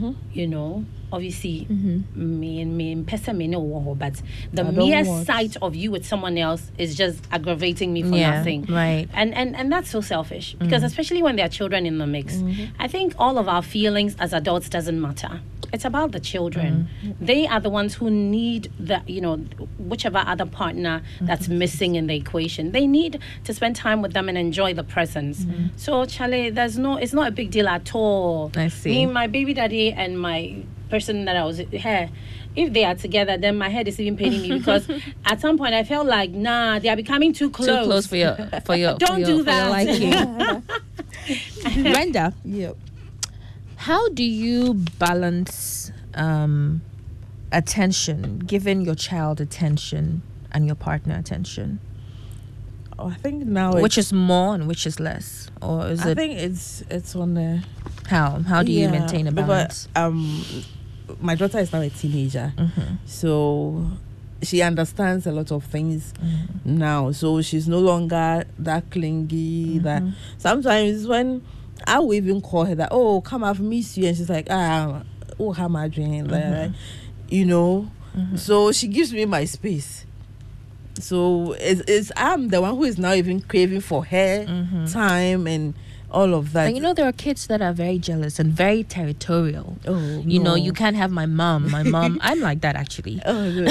Speaker 3: Obviously, but the mere sight of you with someone else is just aggravating me for nothing.
Speaker 1: Right.
Speaker 3: And that's so selfish, because especially when there are children in the mix, I think all of our feelings as adults doesn't matter. It's about the children. They are the ones who need the, whichever other partner that's missing in the equation. They need to spend time with them and enjoy the presence. So, Charlie, it's not a big deal at all.
Speaker 1: I see.
Speaker 3: Me, my baby daddy and my person that I was here, if they are together, then my head is even paining me because at some point I felt like, nah, they are becoming too close.
Speaker 1: Too close for your
Speaker 3: Don't do that.
Speaker 1: liking. Brenda,
Speaker 2: Yep.
Speaker 1: how do you balance attention, giving your child attention and your partner attention?
Speaker 2: Oh, I think now
Speaker 1: Which is more and which is less, or is
Speaker 2: I
Speaker 1: it
Speaker 2: think it's on the
Speaker 1: how do you maintain a balance?
Speaker 2: Because, my daughter is now a teenager, so she understands a lot of things now. So she's no longer that clingy. That sometimes when I will even call her that, oh, come, I've missed you, and she's like, oh, how am I doing? Like, you know. So she gives me my space. So it's I'm the one who is now even craving for her time and all of that.
Speaker 1: And you know, there are kids that are very jealous and very territorial.
Speaker 2: Oh,
Speaker 1: You know,
Speaker 2: no.
Speaker 1: you can't have my mom. My mom, I'm like that actually.
Speaker 2: Oh, no.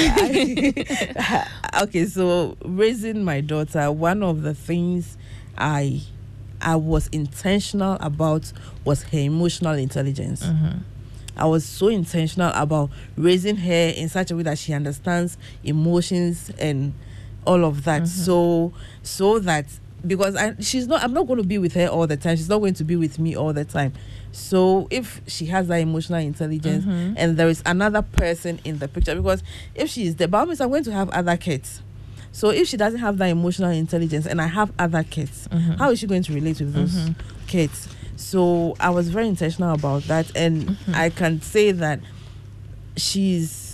Speaker 2: Okay, so raising my daughter, one of the things I was intentional about was her emotional intelligence. I was so intentional about raising her in such a way that she understands emotions and all of that. So that, because I'm not going to be with her all the time. She's not going to be with me all the time. So if she has that emotional intelligence and there is another person in the picture, because if she is there, by all means, I'm going to have other kids. So if she doesn't have that emotional intelligence and I have other kids, how is she going to relate with those kids? So I was very intentional about that, and I can say that she's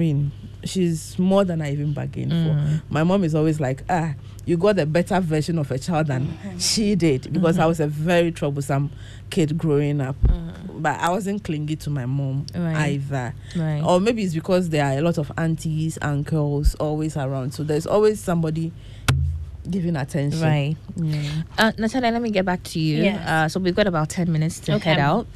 Speaker 2: more than I even bargained for. My mom is always like, you got a better version of a child than she did, because I was a very troublesome kid growing up. But I wasn't clingy to my mom either.
Speaker 1: Right.
Speaker 2: Or maybe it's because there are a lot of aunties, uncles always around. So there's always somebody giving attention.
Speaker 1: Right.
Speaker 2: Yeah.
Speaker 1: Natalia, let me get back to you.
Speaker 3: Yes.
Speaker 1: So we've got about 10 minutes to
Speaker 3: Okay.
Speaker 1: head out.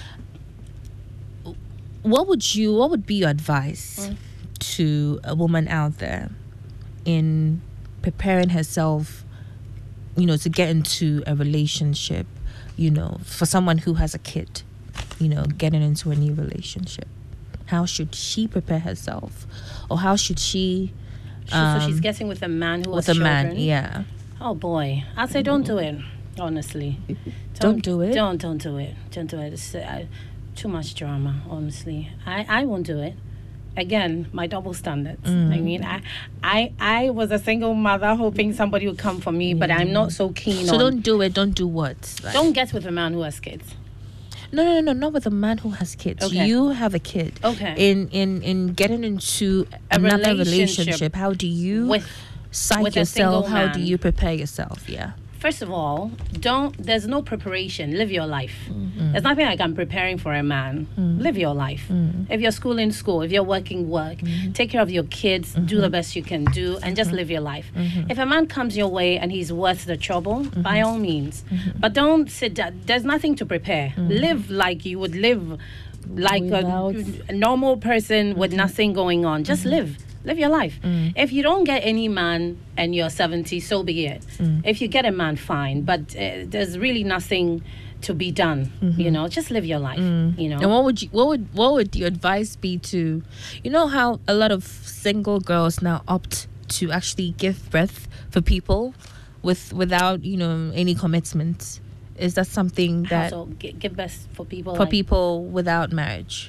Speaker 1: What would be your advice to a woman out there in preparing herself, you know, to get into a relationship, you know, for someone who has a kid, you know, getting into a new relationship? How should she prepare herself? Or how should she...
Speaker 3: So she's getting with a man who has
Speaker 1: with a man,
Speaker 3: children?
Speaker 1: yeah.
Speaker 3: Oh boy, I'd say don't do it. Honestly,
Speaker 1: Don't do it?
Speaker 3: Don't do it. Don't do it. It's too much drama. Honestly, I won't do it. Again, my double standards. I mean, I was a single mother hoping somebody would come for me, but I'm not so keen.
Speaker 1: So
Speaker 3: on...
Speaker 1: don't do it. Don't do what? Like,
Speaker 3: Don't get with a man who has kids.
Speaker 1: No, not with a man who has kids.
Speaker 3: Okay.
Speaker 1: You have a kid.
Speaker 3: Okay.
Speaker 1: In getting into another relationship, how do you
Speaker 3: with
Speaker 1: psych
Speaker 3: with a
Speaker 1: yourself?
Speaker 3: single
Speaker 1: How do
Speaker 3: man.
Speaker 1: you prepare yourself? Yeah.
Speaker 3: First of all, there's no preparation. Live your life. There's nothing like I'm preparing for a man. Live your life. If you're schooling, school. If you're working, work. Take care of your kids. Do the best you can do, and just live your life. If a man comes your way and he's worth the trouble, by all means. But don't sit down. There's nothing to prepare. Live like you would live like a normal person with nothing going on. Just live. Live your life. If you don't get any man and you're 70, so be it. If you get a man, fine. But there's really nothing to be done. You know, just live your life. You know.
Speaker 1: And what would your advice be to, you know, how a lot of single girls now opt to actually give birth for people without, you know, any commitment? Is that something that
Speaker 3: So give best for people.
Speaker 1: for people without marriage?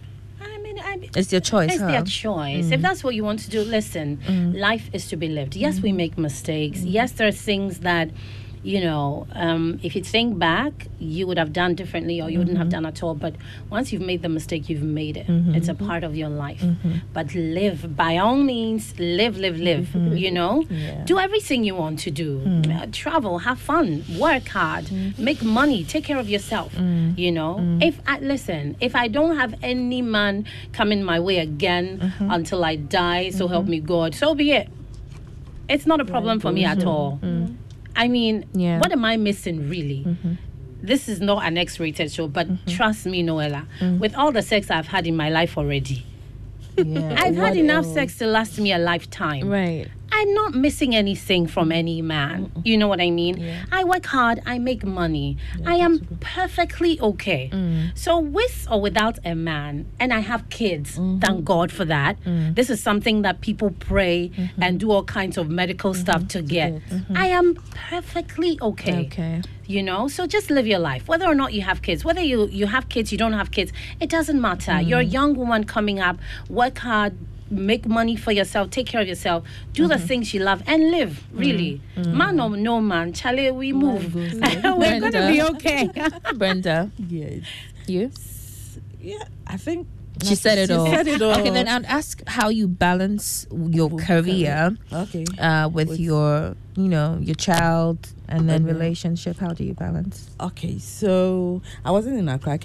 Speaker 3: I mean,
Speaker 1: It's your choice,
Speaker 3: it's
Speaker 1: huh?
Speaker 3: their choice. If that's what you want to do, listen, life is to be lived. Yes, we make mistakes. Yes, there are things that, you know, if you think back, you would have done differently or you wouldn't have done at all. But once you've made the mistake, you've made it. It's a part of your life. But live, by all means, live, you know?
Speaker 1: Yeah.
Speaker 3: Do everything you want to do. Travel, have fun, work hard, make money, take care of yourself, you know? If I don't have any man coming my way again until I die, so help me God, so be it. It's not a problem for me at all. I mean,
Speaker 1: Yeah.
Speaker 3: what am I missing really? This is not an X-rated show, but trust me, Noella, with all the sex I've had in my life already,
Speaker 2: Yeah.
Speaker 3: I've had
Speaker 2: What
Speaker 3: enough
Speaker 2: else?
Speaker 3: sex to last me a lifetime.
Speaker 1: Right.
Speaker 3: I I'm not missing anything from any man. You know what I mean?
Speaker 2: Yeah.
Speaker 3: I work hard, I make money. I am perfectly okay. So with or without a man, and I have kids, thank God for that. This is something that people pray and do all kinds of medical stuff to get. I am perfectly okay.
Speaker 1: Okay.
Speaker 3: You know, so just live your life. Whether or not you have kids, whether you have kids, you don't have kids, it doesn't matter. You're a young woman coming up, work hard, make money for yourself, take care of yourself, do the things you love, and live, really. Man or no man, Charlie, we move. We're going to be okay.
Speaker 1: Brenda,
Speaker 2: Yes.
Speaker 1: you?
Speaker 2: Yeah, I think
Speaker 1: She said it all.
Speaker 2: said it all.
Speaker 1: Okay, then I'd ask how you balance your career
Speaker 2: Okay.
Speaker 1: with your, your child and then relationship. How do you balance?
Speaker 2: Okay, so I wasn't in Accra.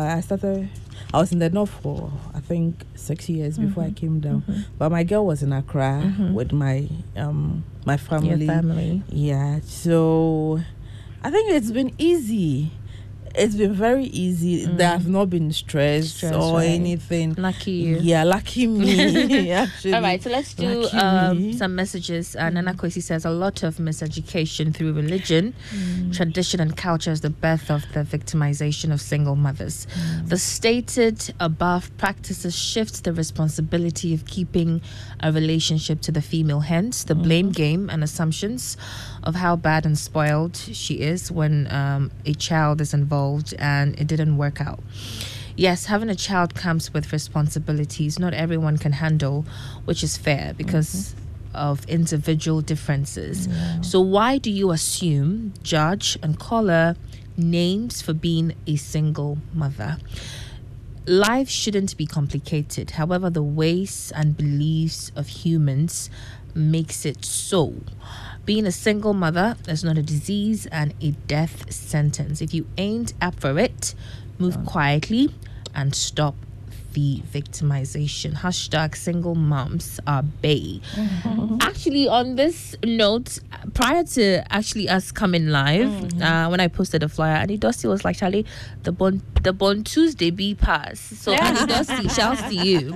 Speaker 2: I was in the north for I think 6 years before I came down. But my girl was in Accra with my my family.
Speaker 1: Your family.
Speaker 2: Yeah, so I think it's been easy. It's been very easy. There have not been stress or
Speaker 1: right.
Speaker 2: anything.
Speaker 1: Lucky you.
Speaker 2: Yeah, lucky me. Actually.
Speaker 1: All right, so let's do
Speaker 2: Lucky me.
Speaker 1: some messages. Nana Kwesi says a lot of miseducation through religion, tradition, and culture is the birth of the victimization of single mothers. The stated above practices shift the responsibility of keeping a relationship to the female, hence the blame game and assumptions of how bad and spoiled she is when a child is involved and it didn't work out. Yes, having a child comes with responsibilities not everyone can handle, which is fair because of individual differences. So why do you assume, judge, and call her names for being a single mother? Life shouldn't be complicated. However, the ways and beliefs of humans makes it so. Being a single mother is not a disease and a death sentence. If you ain't up for it, move quietly and stop the victimization. Hashtag single moms are bae. Actually, on this note, prior to actually us coming live, when I posted a flyer, Annie Dusty was like, Charlie, the Bon Tuesday be pass. So Annie Dusty, shouts to you.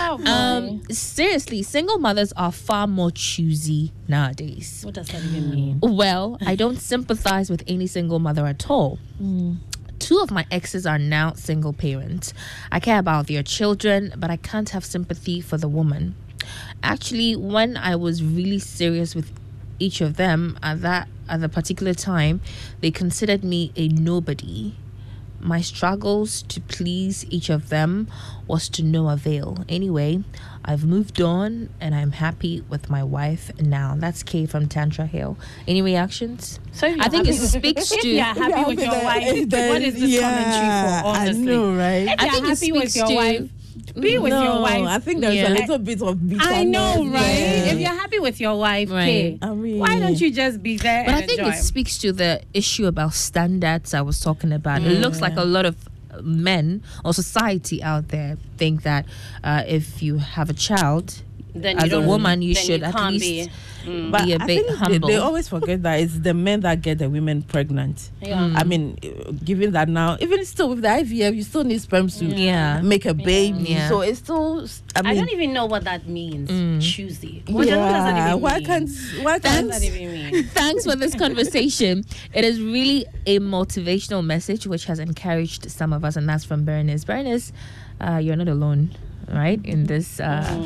Speaker 1: Seriously, single mothers are far more choosy nowadays.
Speaker 3: What does that even mean?
Speaker 1: Well, I don't sympathize with any single mother at all. 2 of my exes are now single parents. I care about their children, but I can't have sympathy for the woman. Actually, when I was really serious with each of them at the particular time, they considered me a nobody. My struggles to please each of them was to no avail. Anyway, I've moved on and I'm happy with my wife now. That's Kay from Tantra Hill. Any reactions?
Speaker 3: So
Speaker 1: I think it speaks to...
Speaker 3: You're happy with your wife. What is this commentary for, honestly?
Speaker 2: I know, right?
Speaker 3: If
Speaker 1: I
Speaker 3: you're
Speaker 1: think it
Speaker 3: happy with
Speaker 1: speaks
Speaker 3: your
Speaker 1: to-
Speaker 3: wife, be with your wife.
Speaker 2: I think there's a little bit of bitterness.
Speaker 3: I know, right?
Speaker 2: there.
Speaker 3: If you're happy with your wife,
Speaker 1: Right.
Speaker 3: okay,
Speaker 2: I mean,
Speaker 3: why don't you just be there
Speaker 1: But
Speaker 3: and
Speaker 1: I think
Speaker 3: enjoy?
Speaker 1: it speaks to the issue about standards I was talking about. It looks like a lot of men or society out there think that if you have a child,
Speaker 3: Then
Speaker 1: as
Speaker 3: you
Speaker 1: a
Speaker 3: don't-
Speaker 1: woman, you
Speaker 3: then
Speaker 1: should at
Speaker 3: can't
Speaker 1: least
Speaker 2: But
Speaker 1: be a
Speaker 2: I
Speaker 1: bit
Speaker 2: think
Speaker 1: humble.
Speaker 2: they always forget that it's the men that get the women pregnant.
Speaker 3: Yeah.
Speaker 2: I mean, given that now, even still with the IVF, you still need sperm to
Speaker 1: Yeah.
Speaker 2: make a baby.
Speaker 1: Yeah.
Speaker 2: So it's still.
Speaker 3: I
Speaker 2: I mean,
Speaker 3: don't even know what that means. Choosy. What does
Speaker 2: yeah.
Speaker 3: that even
Speaker 2: Why
Speaker 3: mean?
Speaker 2: can't? Why
Speaker 3: What does
Speaker 2: can't?
Speaker 3: that even mean?
Speaker 1: Thanks for this conversation. It is really a motivational message which has encouraged some of us, and that's from Bernice. Bernice, you're not alone, right? In this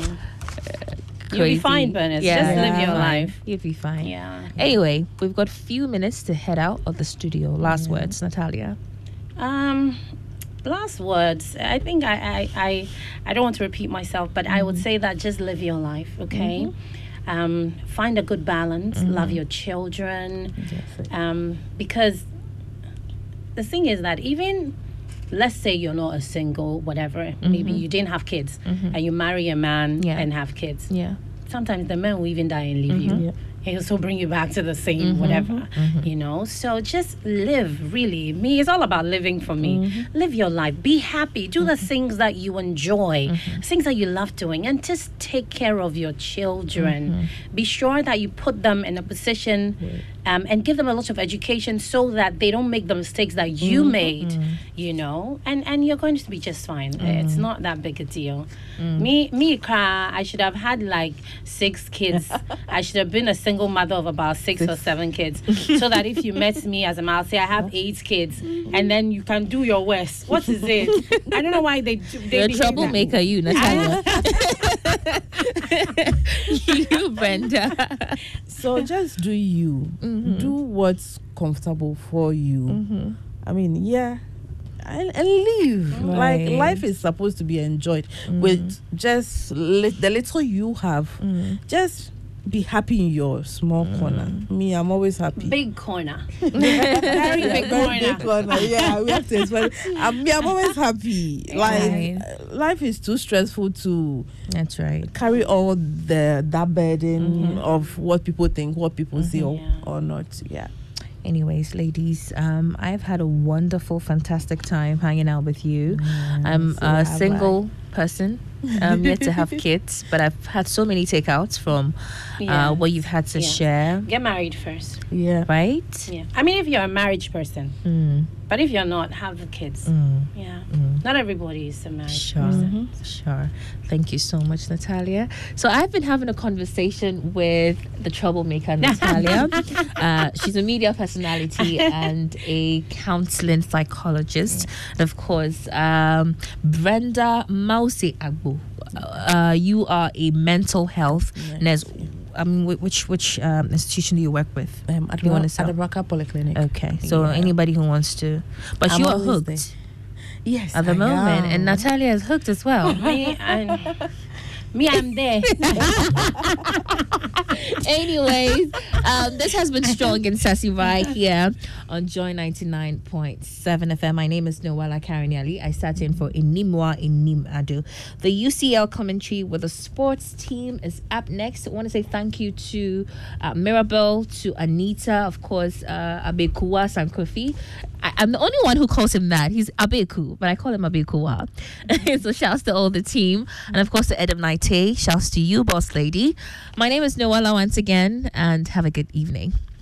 Speaker 3: You'll be
Speaker 1: crazy-
Speaker 3: fine, Bernice. Just live your
Speaker 1: fine.
Speaker 3: life.
Speaker 1: You'll be fine.
Speaker 3: Yeah.
Speaker 1: Anyway, we've got few minutes to head out of the studio. Last words, Natalia.
Speaker 3: Last words. I think I don't want to repeat myself, but I would say that just live your life, okay? Find a good balance. Love your children. Because the thing is that even, let's say you're not a single, whatever, maybe you didn't have kids and you marry a man
Speaker 1: Yeah.
Speaker 3: and have kids.
Speaker 1: Yeah.
Speaker 3: Sometimes the man will even die and leave you. he'll still bring you back to the same whatever, you know. So just live, really. Me, it's all about living for me. Live your life. Be happy. Do the things that you enjoy, things that you love doing, and just take care of your children. Be sure that you put them in a position and give them a lot of education so that they don't make the mistakes that you made, you know, and you're going to be just fine. It's not that big a deal. Me, I should have had like 6 kids. I should have been a single mother of about 6 or 7 kids, so that if you met me as a mom, say I have 8 kids, and then you can do your worst. What is it? I don't know why they
Speaker 1: You're a troublemaker, you, Natalia. You, Brenda.
Speaker 2: So just do you. Do what's comfortable for you. I mean, yeah. And live.
Speaker 1: Right.
Speaker 2: Like, life is supposed to be enjoyed with just the little you have. Just be happy in your small corner. Me, I'm always happy.
Speaker 3: Big corner.
Speaker 2: Very
Speaker 3: big corner.
Speaker 2: Big corner. Yeah, we have to explain. I'm always happy. Like, life is too stressful to
Speaker 1: That's right.
Speaker 2: carry all that burden of what people think, what people say or not. Yeah.
Speaker 1: Anyways, ladies, I've had a wonderful, fantastic time hanging out with you. I'm
Speaker 2: so
Speaker 1: a
Speaker 2: have
Speaker 1: single person. I'm yet to have kids, but I've had so many takeouts from what you've had to share.
Speaker 3: Get married first.
Speaker 2: Yeah.
Speaker 1: Right?
Speaker 3: Yeah. I mean, if you're a marriage person, but if you're not, have the kids. Yeah. Not everybody is a marriage person.
Speaker 1: Sure. Thank you so much, Natalia. So I've been having a conversation with the troublemaker, Natalia. She's a media personality and a counseling psychologist. And of course, Brenda Mausi Agbo. You are a mental health nurse. Which institution do you work with? You want to say?
Speaker 2: Adabraka Polyclinic.
Speaker 1: Okay, so anybody who wants to, but
Speaker 2: I'm
Speaker 1: you are
Speaker 2: always
Speaker 1: hooked
Speaker 2: there. Yes,
Speaker 1: at the
Speaker 2: I
Speaker 1: moment,
Speaker 2: am.
Speaker 1: and Natalia is hooked as well.
Speaker 3: I'm there.
Speaker 1: Anyways, this has been Strong and Sassy right here on Joy 99.7 FM. My name is Noella Kariniali. I sat in for Inimwa Inim Adu. The UCL commentary with the sports team is up next. I want to say thank you to Mirabel, to Anita, of course, Abekua Sankofi. I'm the only one who calls him that. He's Abeku, but I call him Abekua. So shouts to all the team. And of course to Edem Naite. Shouts to you, boss lady. My name is Noella once again, and have a good evening.